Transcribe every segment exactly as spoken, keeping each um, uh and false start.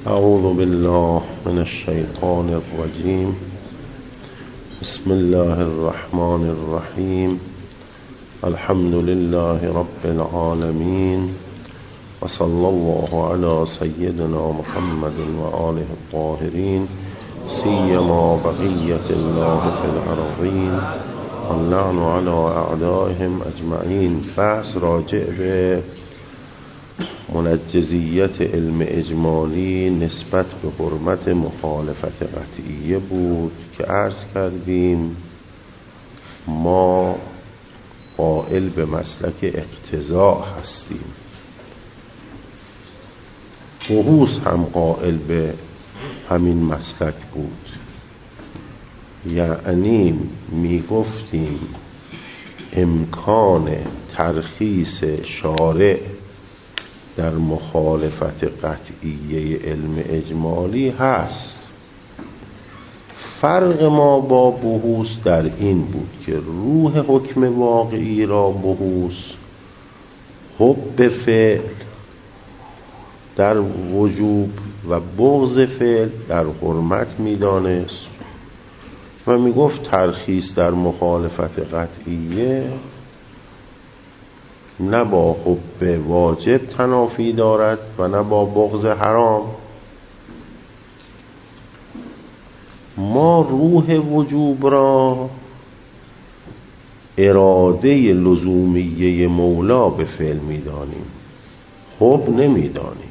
اعوذ بالله من الشیطان الرجیم. بسم الله الرحمن الرحیم. الحمد لله رب العالمین و صلی الله علی سیدنا محمد و آله الطاهرین سیما بقیة الله فی الارضین واللعن علی اعدائهم اجمعین. بحث راجع به منجزیت علم اجمالی نسبت به حرمت مخالفت قطعیه بود که عرض کردیم ما قائل به مسلک اقتضاء هستیم. بحوث هم قائل به همین مسلک بود، یعنی می گفتیم امکان ترخیص شارع در مخالفت قطعیه علم اجمالی هست. فرق ما با بحوث در این بود که روح حکم واقعی را بحوث حب فعل در وجوب و بغض فعل در حرمت می دانست و می گفت ترخیص در مخالفت قطعیه نه با حب واجب تنافی دارد و نه با بغض حرام. ما روح وجوب را اراده لزومیه مولا به فعل می دانیم، حب نمی دانیم،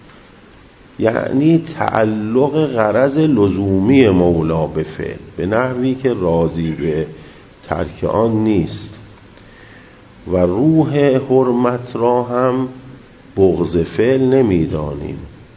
یعنی تعلق غرض لزومی مولا به فعل به نحوی که راضی به ترک آن نیست. و روح حرمت را هم بغض فعل نمی دانیم،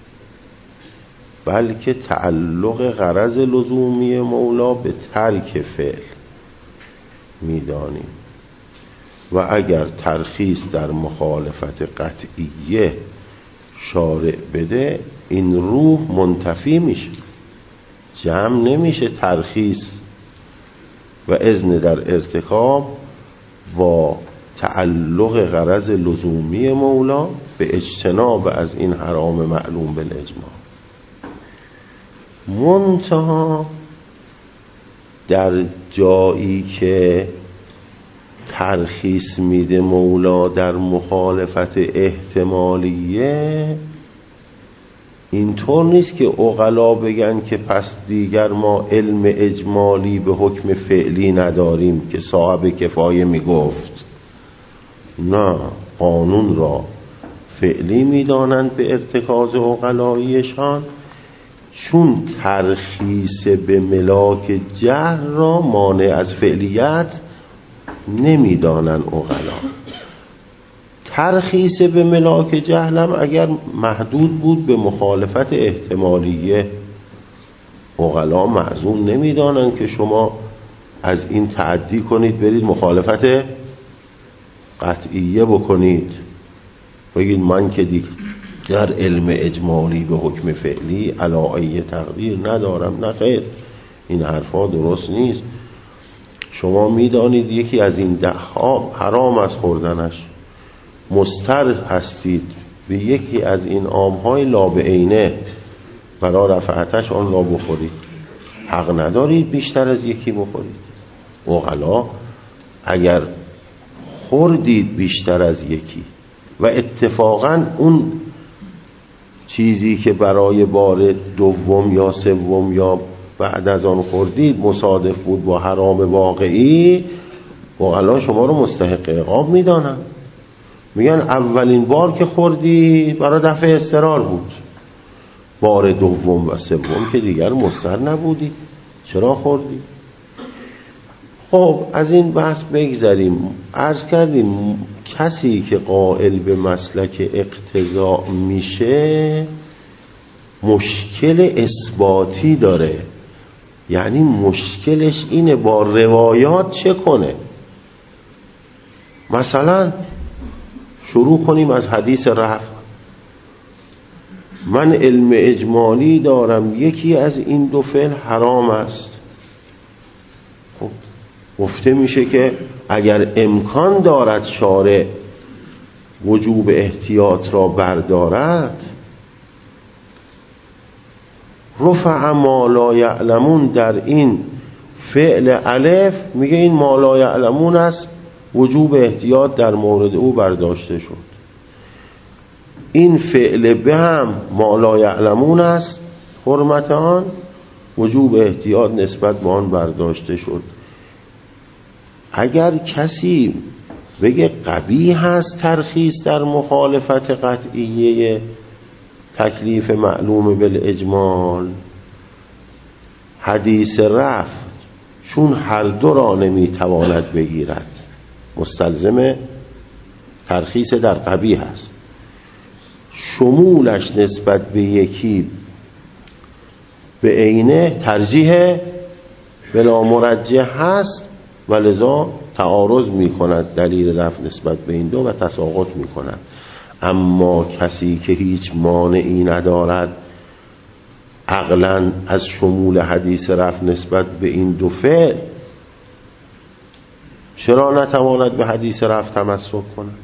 بلکه تعلق غرض لزومی مولا به ترک فعل می دانیم. و اگر ترخیص در مخالفت قطعیه شارع بده این روح منتفی میشه، جمع نمیشه ترخیص و اذن در ارتکاب با تعلق غرض لزومی مولا به اجتناب از این حرام معلوم بالاجماع. منتها در جایی که ترخیص میده مولا در مخالفت احتمالیه، اینطور نیست که عقلا بگن که پس دیگر ما علم اجمالی به حکم فعلی نداریم که صاحب کفایه میگفت. نه، قانون را فعلی میدانند به ارتکاز عقلاییشان، چون ترخیص به ملاک جهل را مانع از فعلیت نمیدانند عقلا. ترخیص به ملاک جهل هم اگر محدود بود به مخالفت احتمالیه، عقلا معزون نمیدانند که شما از این تعدی کنید برید مخالفت قطعیه بکنید، بگید من که دیگر علم اجمالی به حکم فعلی علی تقدیر ندارم. نه خیر، این حرفا درست نیست. شما میدانید یکی از این ده ها حرام از خوردنش، مضطر هستید به یکی از این آمهای لابعینه برای رفعتش آن را بخورید، حق ندارید بیشتر از یکی بخورید. عقلا اگر خوردید بیشتر از یکی و اتفاقا اون چیزی که برای بار دوم یا سوم یا بعد از آن خوردید مصادف بود با حرام واقعی، عقلا شما رو مستحق عقاب میدانن. میگن اولین بار که خوردی برای دفع اضطرار بود، بار دوم و سوم که دیگر مضطر نبودی، چرا خوردی؟ خب از این بحث بگذریم. عرض کردیم کسی که قائل به مسلک اقتضاء میشه مشکل اثباتی داره، یعنی مشکلش اینه با روایات چه کنه. مثلا شروع کنیم از حدیث رفع. من علم اجمالی دارم یکی از این دو فعل حرام است. خب گفته میشه که اگر امکان دارد شارع وجوب احتیاط را بردارد رفع ما لا یعلمون در این فعل الف میگه این ما لا یعلمون است، وجوب احتیاط در مورد او برداشته شد. این فعل به هم ما لا یعلمون است، حرمت آن، وجوب احتیاط نسبت به آن برداشته شد. اگر کسی بگه قبیح هست ترخیص در مخالفت قطعیه تکلیف معلوم بالاجمال، حدیث رفع چون هر دو را نمیتواند بگیرد مستلزم ترخیص در قبیح است، شمولش نسبت به یکی به عینه ترجیح بلا مرجح هست و لذا تعارض می کند دلیل رفع نسبت به این دو و تساقط می کند. اما کسی که هیچ مانعی ندارد عقلاً از شمول حدیث رفع نسبت به این دو فعل، چرا نتواند به حدیث رفع تمسک کند؟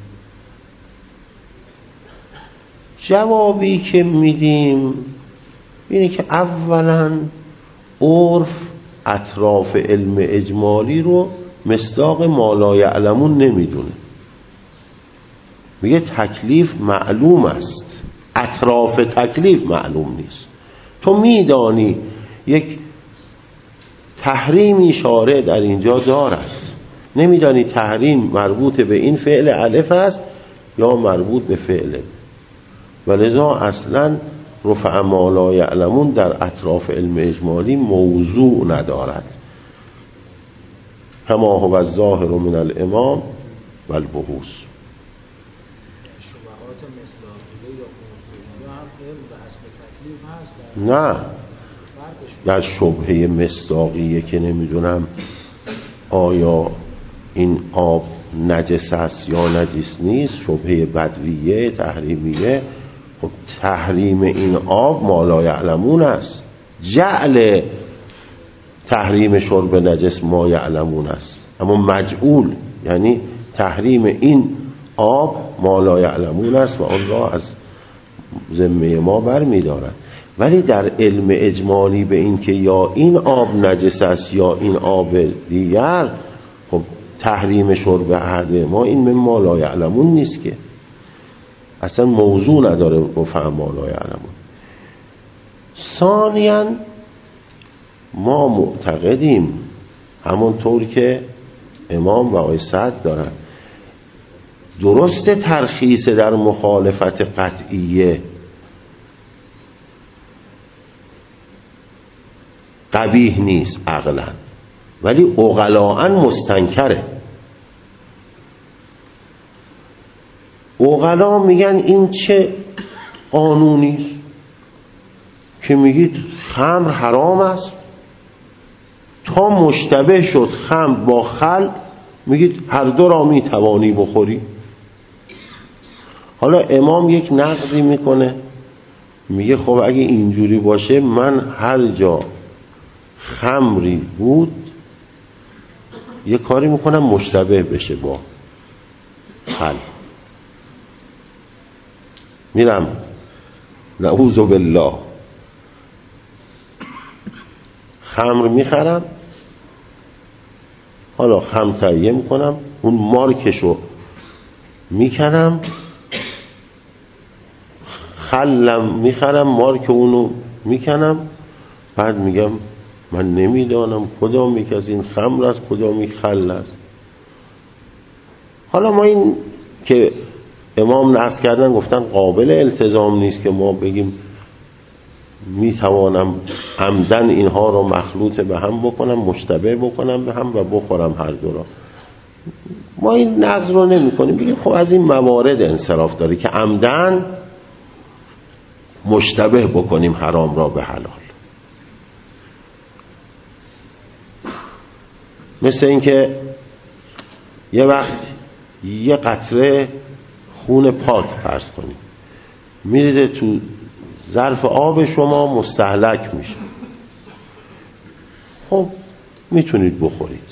جوابی که میدیم اینه که اولاً عرف اطراف علم اجمالی رو مصداق ما لا یعلمون نمیدونه، میگه تکلیف معلوم است، اطراف تکلیف معلوم نیست. تو میدانی یک تحریمی شارع در اینجا دارد، نمیدانی تحریم مربوط به این فعل الف است یا مربوط به فعل، ولذا اصلا رفع ما لا یعلمون در اطراف علم اجمالی موضوع ندارد، کما هو الظاهر من الامام و البحوث. نه، در شبهه مصداقیه که نمیدونم آیا این آب نجس است یا نجس نیست، شبهه بدویه تحریمیه. خب تحریم این آب ما لا یعلمون است، جعل تحریم شرب نجس ما یعلمون است، اما مجعول یعنی تحریم این آب ما لا یعلمون است و آن را از ذمه ما بر می دارد. ولی در علم اجمالی به این که یا این آب نجس است یا این آب دیگر، خب تحریم شرب احد ما این من ما لا یعلمون نیست که، اصلا موضوع نداره رفع ما لا یعلمون. ثانیاً ما معتقدیم همونطور که امام و آقای سعد دارن، درست ترخیص در مخالفت قطعیه قبیح نیست عقلا، ولی عقلاً مستنکره. عقلا میگن این چه قانونیست که میگید خمر حرام است، تا مشتبه شد خمر با خل میگید هر دو را میتوانی بخوری. حالا امام یک نقضی میکنه، میگه خب اگه اینجوری باشه من هر جا خمری بود یه کاری میکنم مشتبه بشه با خل، میرم نعوذ بالله خمر میخرم، حالا خمر تهیه میکنم، اون مارکشو میکنم، خلم میخرم مارک اونو میکنم، بعد میگم من نمیدانم کدام یک از این خمر است کدام یک خل است. حالا ما این که امام نقض کردن گفتن قابل التزام نیست که ما بگیم میتوانم عمدن اینها رو مخلوط به هم بکنم، مشتبه بکنم به هم و بخورم هر دو را. ما این نقض رو نمی کنیم، بگیم خب از این موارد انصراف داره که عمدن مشتبه بکنیم حرام را به حلال. مثل اینکه یه وقت یه قطره خون پاک فرض کنیم میریزه تو ظرف آب شما، مستهلک میشه، خب میتونید بخورید.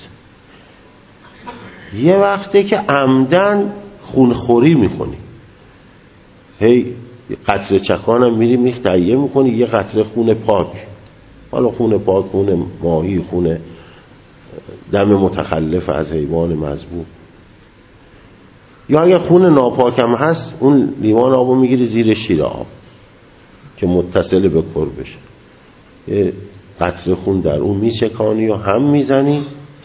یه وقته که عمدن خونخوری میکنی، هی قطره چکانم میری میخ تهیه میکنی، یه قطره خون پاک، حالا خون پاک، خون ماهی، خون دم متخلف از حیوان مذبوح، یا اگه خون ناپاکم هست اون لیوان آبو میگیری زیر شیر آب که متصل به کر بشه، یه قطره خون در اون میچکانی و هم میزنی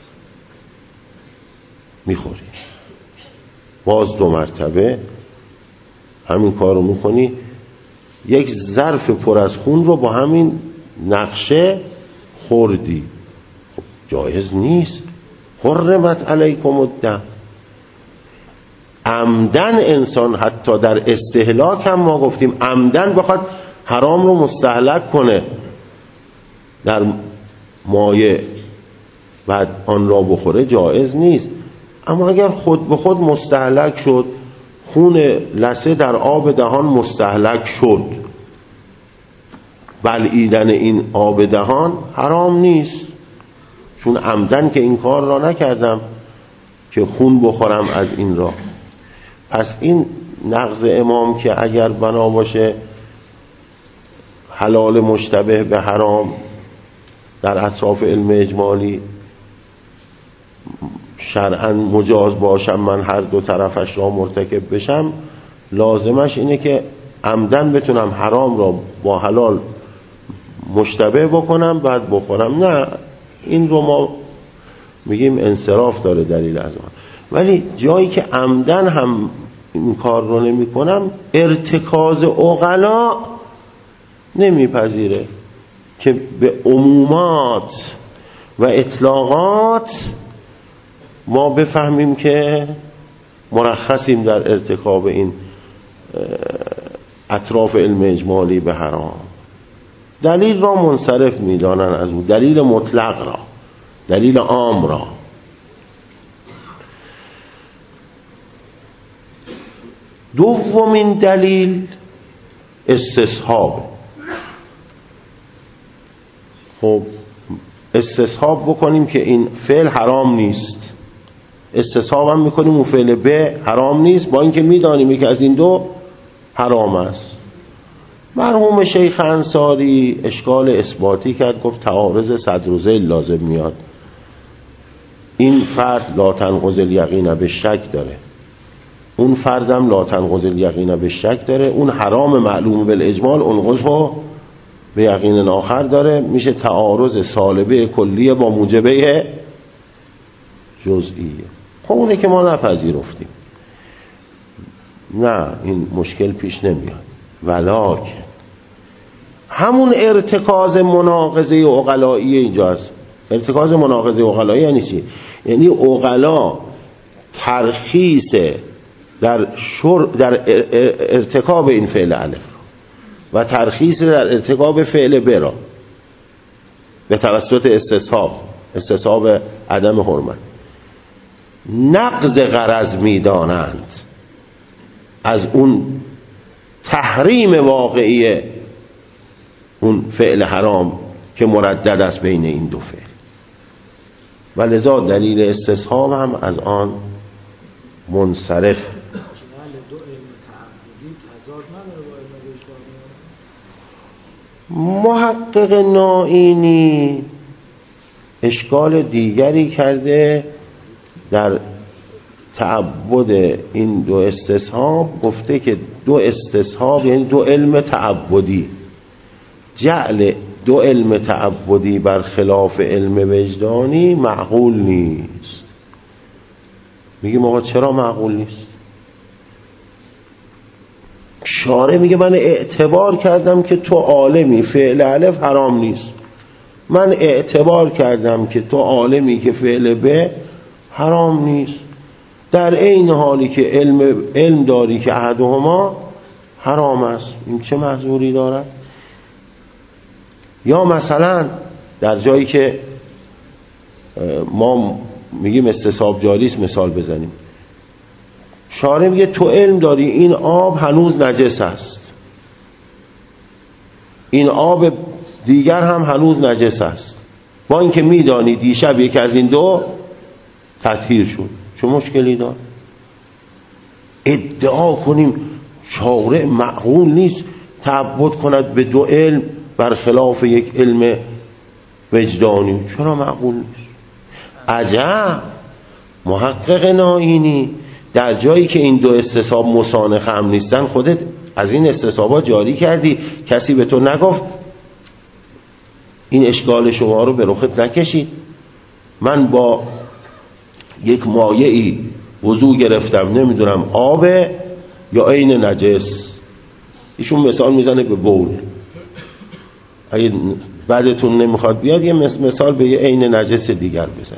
میخوری. باز دو مرتبه همین کار رو میکنی، یک ظرف پر از خون رو با همین نقشه خوردی. خب جایز نیست. حرمت علیکم الدم. عمدن انسان حتی در استهلاک هم ما گفتیم عمدن بخواد حرام رو مستهلک کنه در مایع بعد آن را بخوره جایز نیست. اما اگر خود به خود مستهلک شد، خون لثه در آب دهان مستهلک شد، بلعیدن این آب دهان حرام نیست، چون عمدن که این کار را نکردم که خون بخورم از این را. پس این نقض امام که اگر بنا باشه حلال مشتبه به حرام در اطراف علم اجمالی شرعاً مجاز باشم، من هر دو طرفش را مرتکب بشم، لازمش اینه که عمدن بتونم حرام را با حلال مشتبه بکنم بعد بخورم. نه، این رو ما میگیم انصراف داره دلیل از آن. ولی جایی که عمدن هم این کار رو نمی کنم، ارتکاز عقلا نمیپذیره که به عمومات و اطلاقات ما بفهمیم که مرخصیم در ارتکاب این اطراف علم اجمالی به حرام. دلیل را منصرف میدانن از اون، دلیل مطلق را، دلیل عام را. دومین دلیل استصحاب. خب استصحاب بکنیم که این فعل حرام نیست، استصحاب هم میکنیم اون فعل به حرام نیست، با اینکه میدانیم که از این دو حرام است. مرحوم شیخ انصاری اشکال اثباتی کرد، گفت تعارض صدر و ذیل لازم میاد. این فرد لا تنقض الیقین به شک داره، اون فردم لا تنقض الیقین به شک داره، اون حرام معلوم بالاجمال انقضه به یقین آخر داره، میشه تعارض سالبه کلیه با موجبه جزئیه. خب اونه که ما نپذیرفتیم، نه این مشکل پیش نمیاد. ولیکن همون ارتکاز مناقضه عقلایی اینجاست. ارتکاز مناقضه عقلایی یعنی چی؟ یعنی عقلا ترخیص در شر در ارتکاب این فعل الف و ترخیص در ارتکاب فعل ب را به توسط استصحاب، استصحاب عدم حرمت، نقض غرض میدانند از اون تحریم واقعی اون فعل حرام که مردد است بین این دو فعل، و لذا دلیل استصحاب هم از آن منصرف. محقق نائینی اشکال دیگری کرده در تعبد این دو استصحاب، گفته که دو استصحاب یعنی دو علم تعبدی. جعل دو علم تعبدی بر خلاف علم وجدانی معقول نیست. میگیم آقا چرا معقول نیست؟ شارع میگه من اعتبار کردم که تو عالمی فعل الف حرام نیست، من اعتبار کردم که تو عالمی که فعل ب حرام نیست، در این حالی که علم علم داری که احدهما حرام است. این چه محظوری دارد؟ یا مثلا در جایی که ما میگیم استصحاب جاری است مثال بزنیم، شارع میگه تو علم داری این آب هنوز نجس است، این آب دیگر هم هنوز نجس است، با اینکه میدانی دیشب یک از این دو تطهیر شد، چه مشکلی دار؟ ادعا کنیم شارع معقول نیست تعبد کند به دو علم برخلاف یک علم وجدانی. چرا معقول نیست؟ عجب، محقق ناینی در جایی که این دو استصحاب مسانخ هم نیستن خودت از این استصحابات جاری کردی، کسی به تو نگفت این اشکال شما رو به رخت نکشید. من با یک مایعی وضو گرفتم، نمیدونم آب یا عین نجس، ایشون مثال میزنه به بول، اگه بعدتون نمیخواد بیاد یه مثال به یه عین نجس دیگر بزن.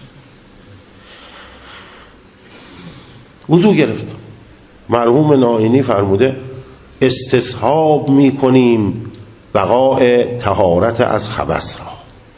وضو گرفتم، مرحوم ناینی فرموده استصحاب میکنیم بقاء طهارت از خبث را،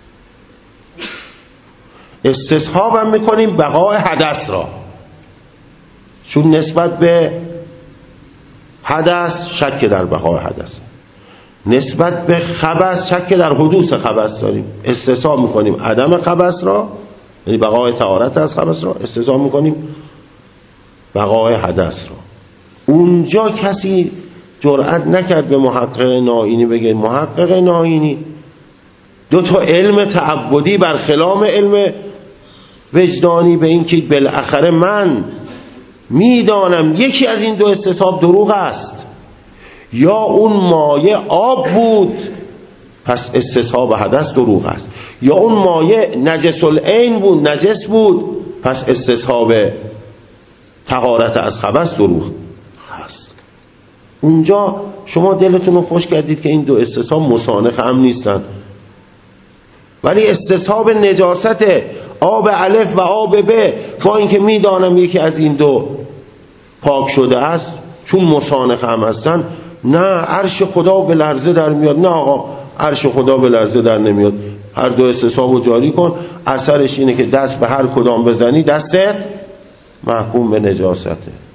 استصحاب هم میکنیم بقاء حدث را، چون نسبت به حدث شک در بقاء حدث، نسبت به خبث شک در حدوث خبث داریم. استصحاب میکنیم عدم خبث را، یعنی بقاء طهارت از خبث را، استصحاب میکنیم بقاء حدث را. اونجا کسی جرأت نکرد به محقق ناینی بگه محقق ناینی دو تا علم تعبدی برخلاف علم وجدانی، به این که بالاخره من میدانم یکی از این دو استصحاب دروغ است، یا اون مایه آب بود پس استصحاب حدث دروغ است، یا اون مایه نجس العین بود نجس بود پس استصحاب طهارت از خبث دروغ است. اونجا شما دلتون رو خوش کردید که این دو استصحاب مسانخ هم نیستن، ولی استصحاب نجاست آب الف و آب ب با اینکه میدانم یکی از این دو پاک شده است، چون مسانخ هم هستن، نه عرش خدا به لرزه در میاد. نه آقا، عرش خدا به لرزه در نمیاد، هر دو استصحاب رو جاری کن، اثرش اینه که دست به هر کدام بزنی دستت محکوم به نجاسته.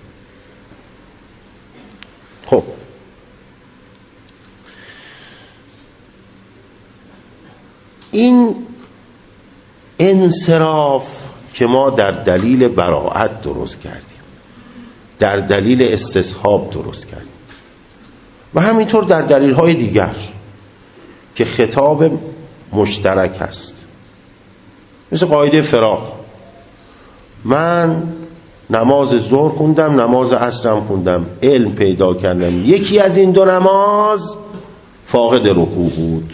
خب این انصراف که ما در دلیل براءت درست کردیم، در دلیل استصحاب درست کردیم و همینطور در دلیل های دیگر که خطاب مشترک است، مثل قاعده فراق. من نماز ظهر خوندم، نماز عصرم خوندم، علم پیدا کردم یکی از این دو نماز فاقد رکوع بود.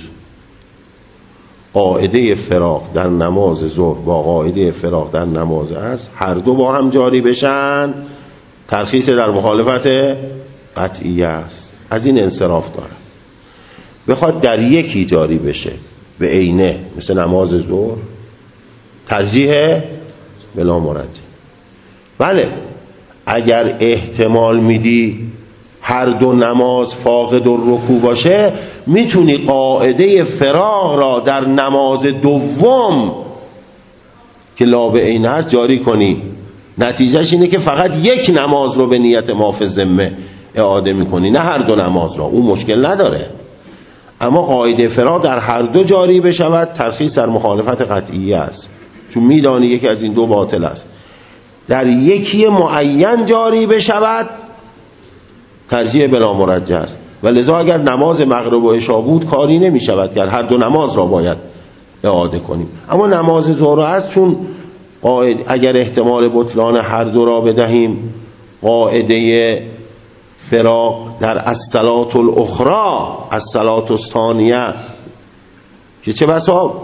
قاعده فراق در نماز ظهر با قاعده فراق در نماز عصر هر دو با هم جاری بشن ترخیص در مخالفت قطعیه است، از این انصراف دارد. بخواد در یکی جاری بشه به عینه مثل نماز ظهر، ترجیح بلا مرجح. بله اگر احتمال میدی هر دو نماز فاقد الرکوع باشه، میتونی قاعده فراق را در نماز دوم که لا به عینه است جاری کنی. نتیجهش اینه که فقط یک نماز رو به نیت ما فی الذمه اعاده میکنی، نه هر دو نماز را. اون مشکل نداره، اما قاعده فراق در هر دو جاری بشود ترخیص در مخالفت قطعیه است، چون میدانی یکی از این دو باطل است. در یکی معین جاری بشود ترجیح بلا مرجح است و لذا اگر نماز مغرب و عشا بود کاری نمی شود که هر دو نماز را باید اعاده کنیم. اما نماز ظهر است، چون اگر احتمال بطلان هر دو را بدهیم قاعده فراق در الصلاة الاخری، الصلاة الثانیه، که چه بسا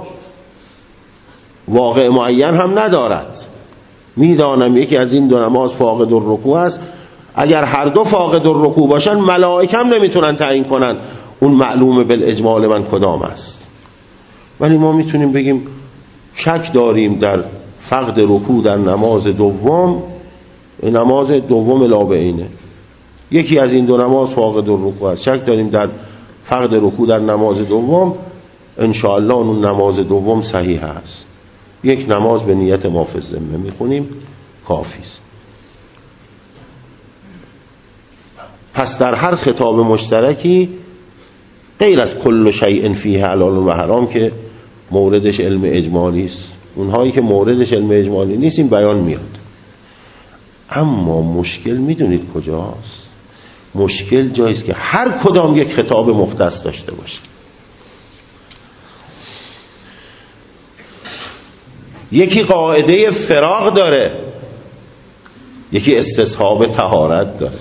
واقع معین هم ندارد، میدانم یکی از این دو نماز فاقد الرکوع است، اگر هر دو فاقد الرکوع باشن ملائکه هم نمیتونن تعیین کنن اون معلوم بالاجمال من کدام است. ولی ما میتونیم بگیم شک داریم در فقد رکوع در نماز دوم، نماز دوم لا به عینه، یکی از این دو نماز فاقد الرکوع است، شک داریم در فقد رکوع در نماز دوم، انشاءالله اون نماز دوم صحیح است، یک نماز به نیت ما فی الذمه میخونیم کافی است. پس در هر خطاب مشترکی غیر از کل شیء فیه حلال و حرام که موردش علم اجمالی است، اونهایی که موردش علم اجمالی نیست این بیان میاد. اما مشکل میدونید کجاست؟ مشکل جاییست که هر کدام یک خطاب مختص داشته باشه. یکی قاعده فراغ داره، یکی استصحاب طهارت داره.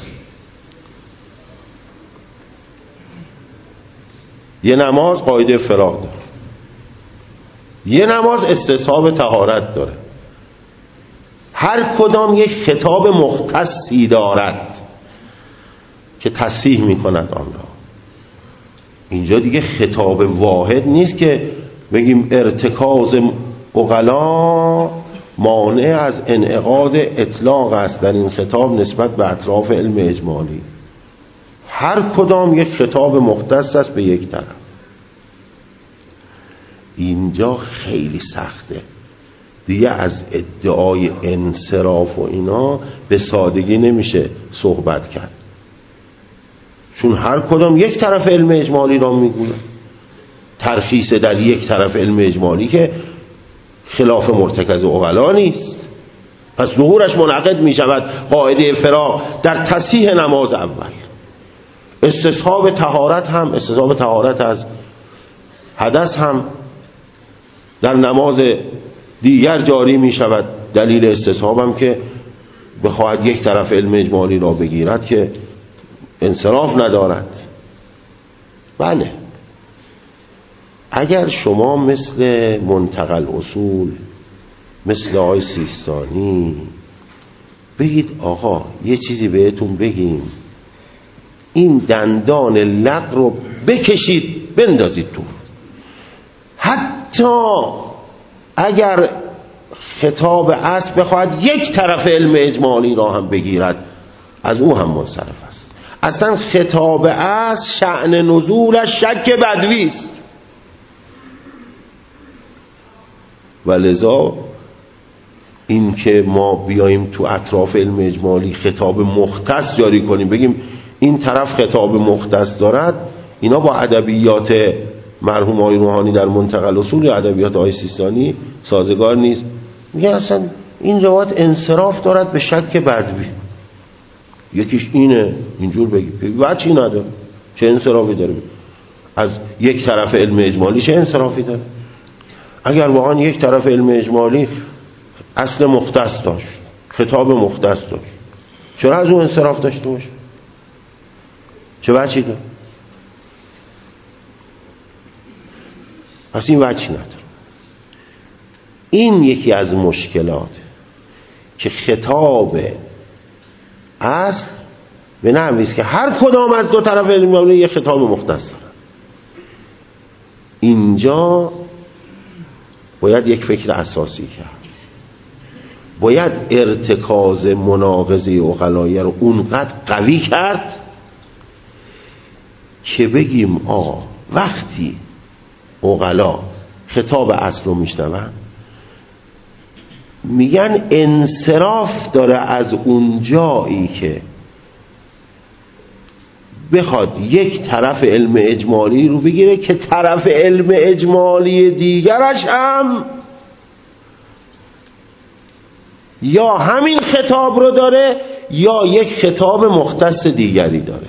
یه نماز قاعده فراغ داره، یه نماز استصحاب طهارت داره. هر کدام یک خطاب مختصی دارد که تصحیح میکند آن را. اینجا دیگه خطاب واحد نیست که بگیم ارتکاز عقلا مانع از انعقاد اطلاق است در این خطاب نسبت به اطراف علم اجمالی. هر کدام یک خطاب مختص است به یک طرف. اینجا خیلی سخته دیگه، از ادعای انصراف و اینا به سادگی نمیشه صحبت کرد، چون هر کدام یک طرف علم اجمالی را میگوید. ترخیص در یک طرف علم اجمالی که خلاف مرتکز عقلا نیست، پس ظهورش منعقد میشود قاعده فراغ در تصحیح نماز اول. استصحاب طهارت هم، استصحاب طهارت از حدث هم در نماز دیگر جاری می شود. دلیل استصحاب هم که بخواهد یک طرف علم اجمالی را بگیرد که انصراف ندارد. بله، اگر شما مثل منتقل اصول، مثل آقای سیستانی بگید آقا یه چیزی بهتون بگیم، این دندان لق رو بکشید بندازید تو، حتی اگر خطاب اصل بخواهد یک طرف علم اجمالی را هم بگیرد از او هم منصرف است. اصلا خطاب اصل شأن نزولش شک بدوی است و لذا این که ما بیاییم تو اطراف علم اجمالی خطاب مختص جاری کنیم بگیم این طرف خطاب مختص دارد، اینا با ادبیات مرحوم آقای روحانی در منتقل اصول یا ادبیات آقای سیستانی سازگار نیست. میگه اصلا این روایت انصراف دارد به شک بدوی. یکیش اینه، اینجور بگی وجهی نداره. چه انصرافی داره؟ از یک طرف علم اجمالی چه انصرافی داره؟ اگر واقعا یک طرف علم اجمالی اصل مختص داشت، خطاب مختص داشت، چرا از اون انصراف داشته باشه؟ چه وجهی داره؟ پس این وجهی نداره. این یکی از مشکلات که خطاب اصل به نحوی است که هر کدام از دو طرف علم اجمالی یک خطاب مختص داره. اینجا باید یک فکر اساسی کرد. باید ارتکاز مناقضه عقلاییه رو اونقدر قوی کرد که بگیم آقا وقتی عقلا خطاب اصل رو میشنون میگن انصراف داره از اون جایی که بخواد یک طرف علم اجمالی رو بگیره که طرف علم اجمالی دیگرش هم یا همین خطاب رو داره یا یک خطاب مختص دیگری داره.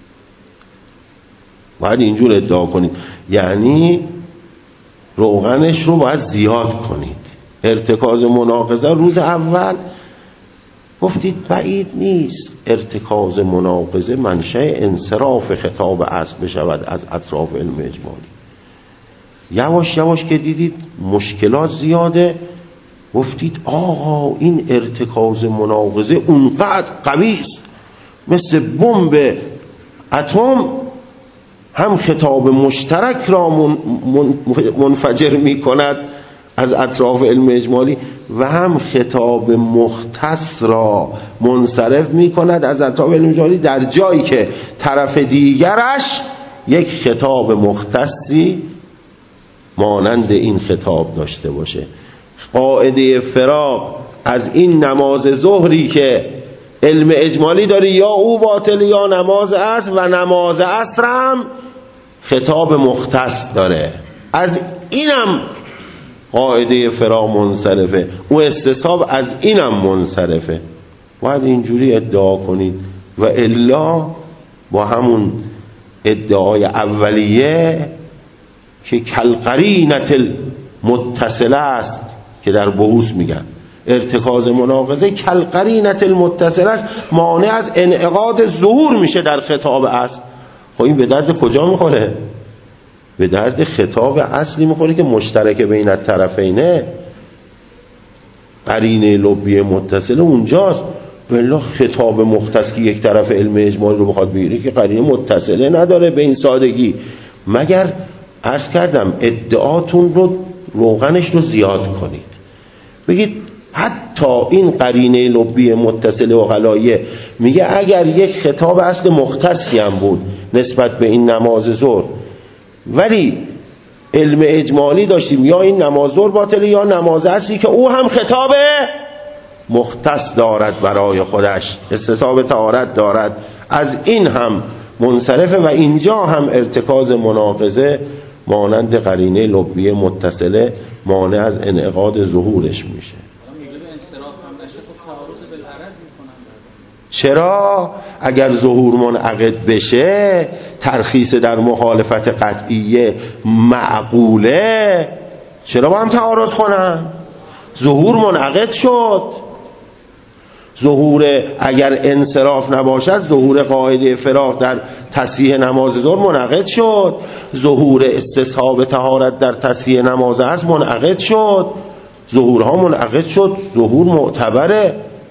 باید اینجور ادعا کنید، یعنی روغنش رو باید زیاد کنید. ارتکاز مناقضه روز اول گفتید بعید نیست ارتکاز مناقضه منشأ انصراف خطاب اصل بشود از اطراف علم اجمالی. یواش یواش که دیدید مشکلات زیاده گفتید آقا این ارتکاز مناقضه اونقدر قوی است مثل بمب اتم، هم خطاب مشترک را منفجر می کند از اطراف علم اجمالی و هم خطاب مختص را منصرف می کند از اطراف علم اجمالی، در جایی که طرف دیگرش یک خطاب مختصی مانند این خطاب داشته باشه. قاعده فراغ از این نماز ظهری که علم اجمالی داره یا او باطل یا نماز عصر، و نماز عصر هم خطاب مختص داره، از اینم قاعده فراغ منصرفه، او استصحاب از اینم منصرفه. باید اینجوری ادعا کنید و الا با همون ادعای اولیه که کالقرینة المتصله است که در بحوث میگن ارتکاز مناقضه کالقرینة المتصله است، مانع از انعقاد ظهور میشه در خطاب اصل. خب این به درد کجا میخوره؟ به درد خطاب اصلی میخوره که مشترک بین الطرفینه، قرینه لبی متصله اونجاست. والله خطاب مختص که یک طرف علم اجمالی رو بخواد بگیره که قرینه متصله نداره به این سادگی. مگر عرض کردم ادعاتون رو روغنش رو زیاد کنید، بگید حتی این قرینه لبی متصله و غلایه میگه اگر یک خطاب اصل مختصی هم بود نسبت به این نماز ظهر ولی علم اجمالی داشتیم، یا این نماز ظهر باطله یا نماز اصلی که او هم خطاب مختص دارد برای خودش، استصحاب طهارت دارد، از این هم منصرفه و اینجا هم ارتکاز مناقضه مانند قرینه لبی متصله مانع از انعقاد ظهورش میشه. چرا؟ اگر ظهور منعقد بشه ترخیص در مخالفت قطعیه معقوله، چرا با هم تعارض کنن؟ ظهور منعقد شد. ظهور اگر انصراف نباشد ظهور قاعده فراغ در تصحیح نماز ظهر منعقد شد، ظهور استصحاب طهارت در تصحیح نماز عصر منعقد شد، ظهورها منعقد شد، ظهور معتبره.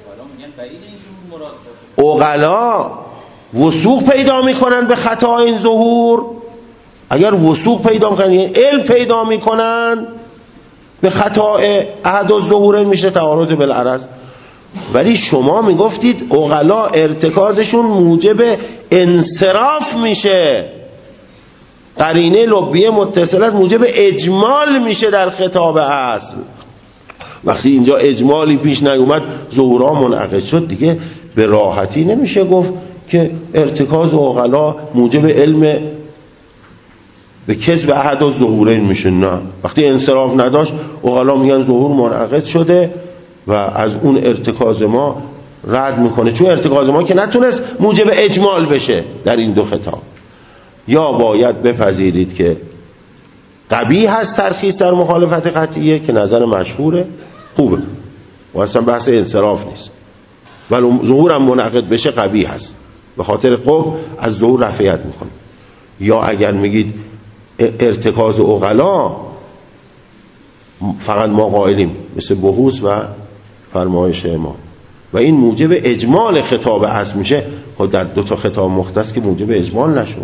عقلا وثوق پیدا میکنن به خطا این ظهور. اگر وثوق پیدا میکنن یعنی علم پیدا میکنن به خطا احد الظهور میشه تعارض بالعرض. ولی شما میگفتید عقلا ارتکازشون موجب انصراف میشه، قرینه لبیه متصلت موجب اجمال میشه در خطاب اصل. وقتی اینجا اجمالی پیش نیومد ظهورها منعقد شد، دیگه به راحتی نمیشه گفت که ارتکاز عقلا موجب علم به کسب احد الظهورین میشه. نه، وقتی انصراف نداشت عقلا میگن ظهور منعقد شده و از اون ارتکاز ما رد میکنه، چون ارتکاز ما که نتونست موجب اجمال بشه در این دو خطاب. یا باید بپذیرید که قبیح هست ترخیص در مخالفت قطعیه که نظر مشهوره، خوبه و اصلا بحث انصراف نیست، ولی ظهورم منعقد بشه قبیح هست، به خاطر قبح از ظهور رفعیت میکنه. یا اگر میگید ارتکاز عقلا فقط ما قائلیم مثل بحوث و فرمایش امام و این موجب اجمال خطاب اصل میشه، خود در دو تا خطاب مختص که موجب اجمال نشد.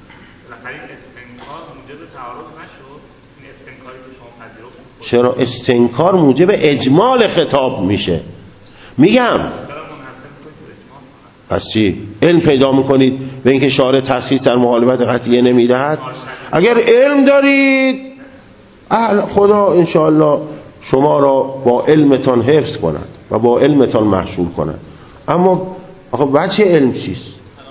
چرا استنکار موجب اجمال خطاب میشه؟ میگم پس چی؟ علم پیدا میکنید به اینکه شارع ترخیص در مخالفت قطعیه نمیدهد. اگر علم دارید اهل خدا انشاءالله شما را با علمتان حفظ کند و با علمتان محشور کند. اما آخه بچه علم چیست؟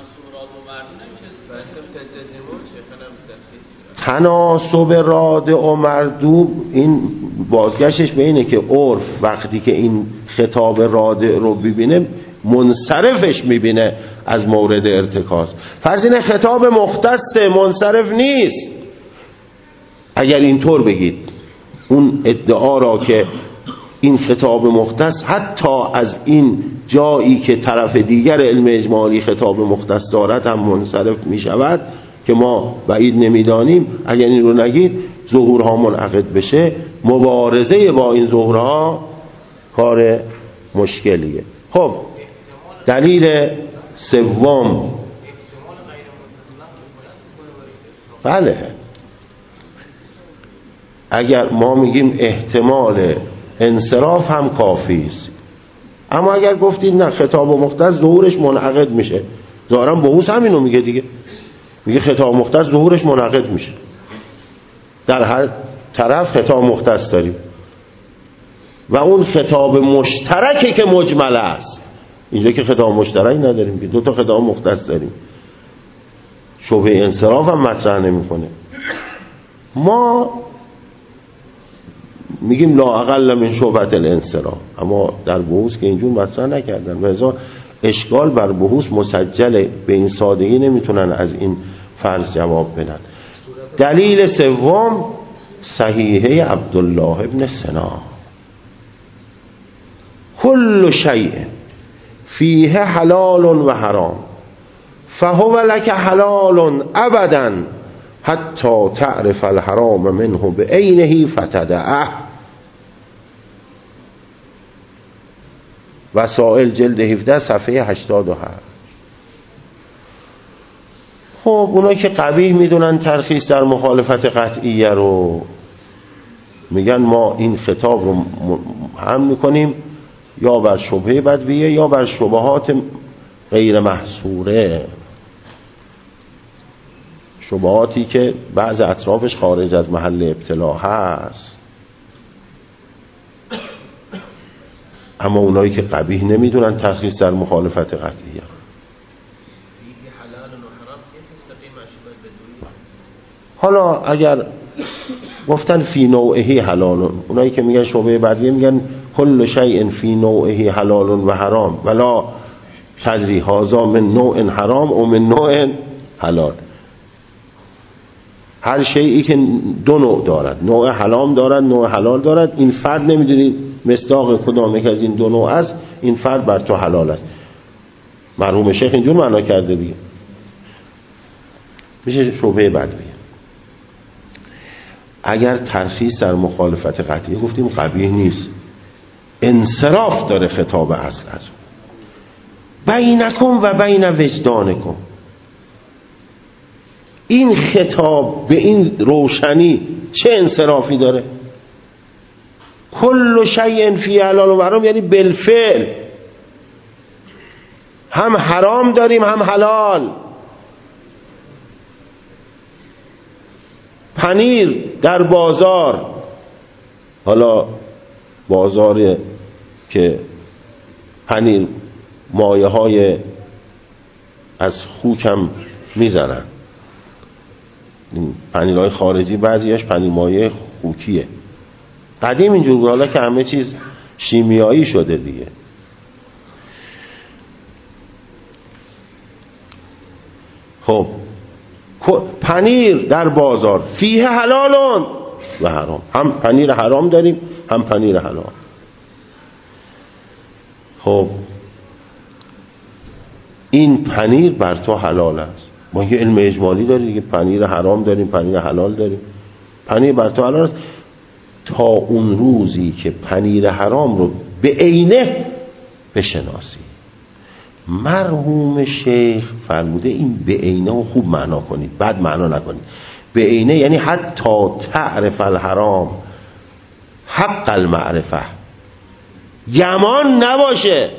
تناسب رادع و مردوب این بازگشتش به اینه که عرف وقتی که این خطاب رادع رو ببینه منصرفش میبینه از مورد ارتکاز. فرض اینه خطاب مختص منصرف نیست. اگر اینطور بگید اون ادعا را که این خطاب مختص حتی از این جایی که طرف دیگر علم اجمالی خطاب مختص دارد هم منصرف می شود که ما بعید نمیدانیم، اگر این رو نگید ظهورها منعقد بشه، مبارزه با این ظهورها کار مشکلیه. خب دلیل سوم، بله اگر ما میگیم احتمال انصراف هم کافی است، اما اگر گفتید نه خطاب مختص ظهورش منعقد میشه، ظاهرا بحوث همینو میگه دیگه، میگه خطاب مختص ظهورش منعقد میشه، در هر طرف خطاب مختص داریم و اون خطاب مشترکی که مجمل است. اینجا که خطاب مشترک نداریم که دو تا خطاب مختص داریم، شبهه انصراف هم مطرح نمیکنه. ما میگیم لا اقل من شبهه الانصراف، اما در بحوث که اینجور مطرح نکردن. لذا اشکال بر بحوث مسجله، به این سادگی نمیتونن از این فرض جواب بدن. دلیل سوم صحیحه عبدالله ابن سنا، کل شیء فیه حلال و حرام فهو لک حلال ابدا حتی تعرف الحرام منه بعینه فتدعه. وسائل جلد هفده صفحه هشتاد و هشت. خب اونا که قبیح میدونن ترخیص در مخالفت قطعیه رو، میگن ما این خطاب رو هم میکنیم یا بر شبهه بدویه یا بر شبهات غیر محصوره، شبهاتی که بعض اطرافش خارج از محل ابتلا هست. اما اونایی که قبیح نمیدونن ترخیص در مخالفت قطعیه. حالا اگر گفتن فی نوعه حلال، اونایی که میگن شبهه بدویه میگن کل شیء فی نوعه حلال و حرام ولا تدری هذا من نوع حرام و من نوع حلال. هر شیئی که دو نوع دارد، نوع حرام دارد نوع حلال دارد، این فرد نمیدونی مصداق کدام یک از این دو نوع است، این فرد بر تو حلال است. مرحوم شیخ اینجور معنا کرده دیگه، میشه شبهه بدویه. اگر ترخیص در مخالفت قطعیه گفتیم قبیح نیست، انصراف داره خطاب اصل از بینکم و بین وجدانکم. این خطاب به این روشنی چه انصرافی داره؟ کل شیء فی حلال و حرام یعنی بالفعل هم حرام داریم هم حلال. پنیر در بازار، حالا بازار که پنیر مایه های از خوکم میزنن، پنیرهای خارجی بعضیش پنیر مایه خوکیه، قدیم اینجور بود، حالا که همه چیز شیمیایی شده دیگه. خب پنیر در بازار فیه حلالون و حرام، هم پنیر حرام داریم هم پنیر حلال. خب این پنیر بر تو حلال است. ما یه علم اجمالی داریم دیگه، پنیر حرام داریم پنیر حلال داریم. پنیر بر تو حلال است تا اون روزی که پنیر حرام رو به عینه بشناسی. مرحوم شیخ فرموده این به عینه رو خوب معنا کنید، بد معنا نکنید. به عینه یعنی حتی تعرف الحرام حق المعرفه، گمان نباشه،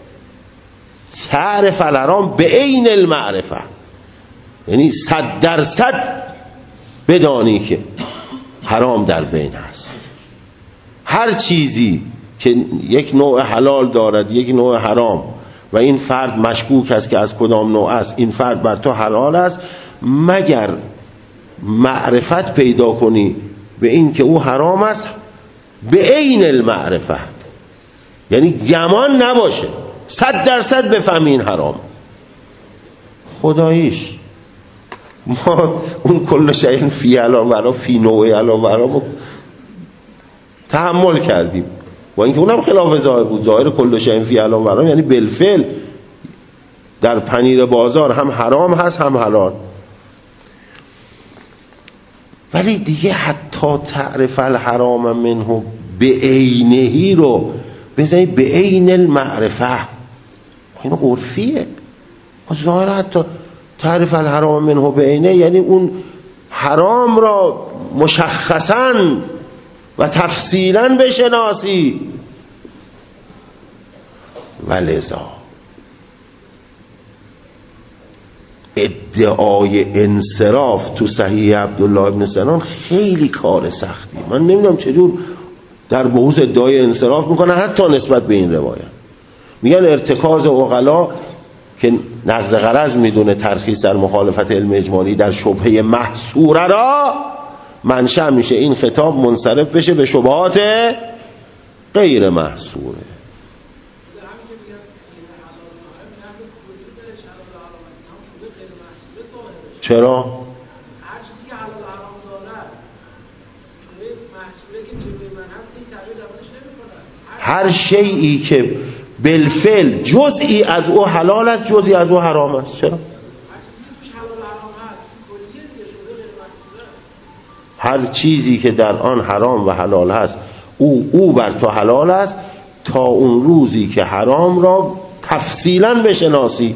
تعرف الحرام به عین المعرفه، یعنی صد درصد بدانی که حرام در بین هست. هر چیزی که یک نوع حلال دارد یک نوع حرام و این فرد مشکوک است که از کدام نوع است، این فرد بر تو حلال است، مگر معرفت پیدا کنی به این که او حرام است به عین المعرفه، یعنی گمان نباشه، صد درصد بفهمی این حرام. خداییش ما اون کل شیء فی حلال و حرام فی نوع حلال و حرام تحمل کردیم، با اینکه اونم خلاف ظاهر بود. ظاهر کل شیء فی حلال و حرام یعنی بالفعل در پنیر بازار هم حرام هست هم حلال. ولی دیگه حتی تعرف الحرام منه به عینهی رو بزنی به عین المعرفه، این عرفیه. ظاهر حتی تعرف الحرام منه به عینه یعنی اون حرام را مشخصاً و تفصیلاً بشناسی. ولذا ادعای انصراف تو صحیح عبدالله ابن سنان خیلی کار سختی. من نمیدونم چجور در بحوث ادعای انصراف میکنه، حتی نسبت به این روایت. میگن ارتکاز عقلا که نقض غرض میدونه ترخیص در مخالفت علم اجمالی در شبهه محصوره را منشأ میشه این خطاب منصرف بشه به شبهات غیر محصوره. چرا؟ هر چیزی که حلال حرام دارد شبهه محصوله که جلوی من هست که تغییر درونش نمی‌کنه. هر شیئی که بالفعل جزئی از او حلال است جزئی از او حرام است. چرا؟ هر چیزی که توش حلال حرام هست کلیه دیگه شبهه غیر محصوله است. هر چیزی که در آن حرام و حلال هست او او بر تو حلال است تا اون روزی که حرام را تفصیلا بشناسی.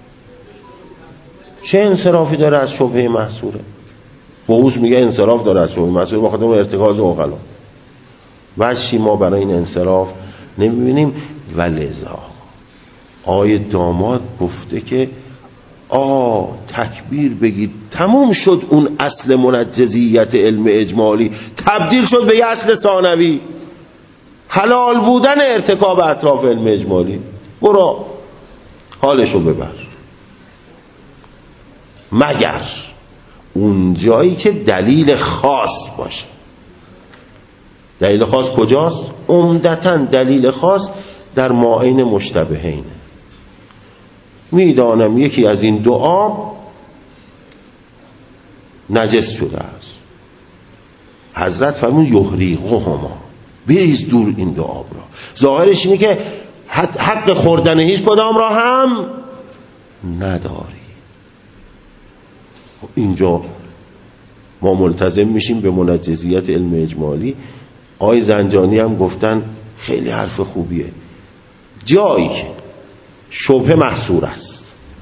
چه انصرافی داره از شبهه محصوره؟ بحوث میگه انصراف داره از شبهه محصوره بخاطر اون ارتکاز عقلا. وجهی ما برای این انصراف نمیبینیم. ولذا آیه داماد گفته که آ تکبیر بگید تموم شد اون اصل منجزیت علم اجمالی تبدیل شد به یه اصل ثانوی، حلال بودن ارتکاب اطراف علم اجمالی. برو حالشو ببر، مگر اون جایی که دلیل خاص باشه. دلیل خاص کجاست؟ عمدتاً دلیل خاص در ماعین مشتبهینه. میدانم یکی از این دو آب نجس شده است، حضرت فرمون یحریقهما، بریز دور این دو آب را. ظاهرش اینه که حق خوردن هیچ کدام را هم نداری. اینجا ما ملتزم میشیم به منجزیت علم اجمالی. آقای زنجانی هم گفتن خیلی حرف خوبیه، جایی که شبهه محصور است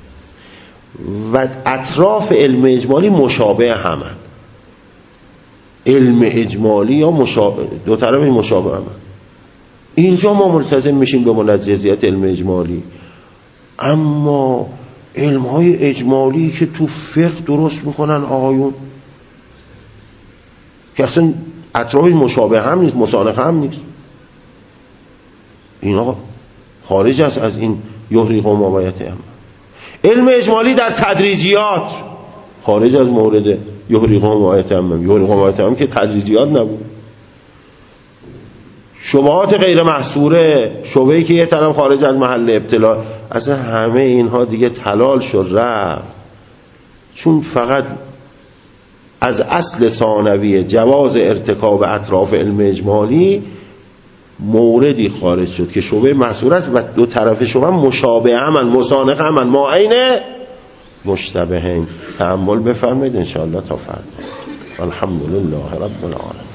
و اطراف علم اجمالی مشابه همن، علم اجمالی یا مشابه، دو طرف مشابه همن، اینجا ما ملتزم میشیم به منجزیت علم اجمالی. اما علم های اجمالی که تو فقه درست میکنن آقایون که اصلا اطرافش مشابه هم نیست، مسانخ هم نیست، اینا خارج است از این یحریق و مابیت هم. علم اجمالی در تدریجیات خارج از مورد یحریق و مابیت هم. یحریق و مابیت هم که تدریجیات نبود. شبهات غیر محصوره، شبهه‌ای که یه طرف خارج از محل ابتلا، اصلا همه اینها دیگه تلال شد رفت، چون فقط از اصل ثانوی جواز ارتکاب اطراف علم اجمالی موردی خارج شد که شبهه محصور است و دو طرف شبهه مشابه همن، مسانخ همن، ماعین مشتبهین. تأمل بفرمایید انشاءالله تا فردا. الحمدلله رب العالمین.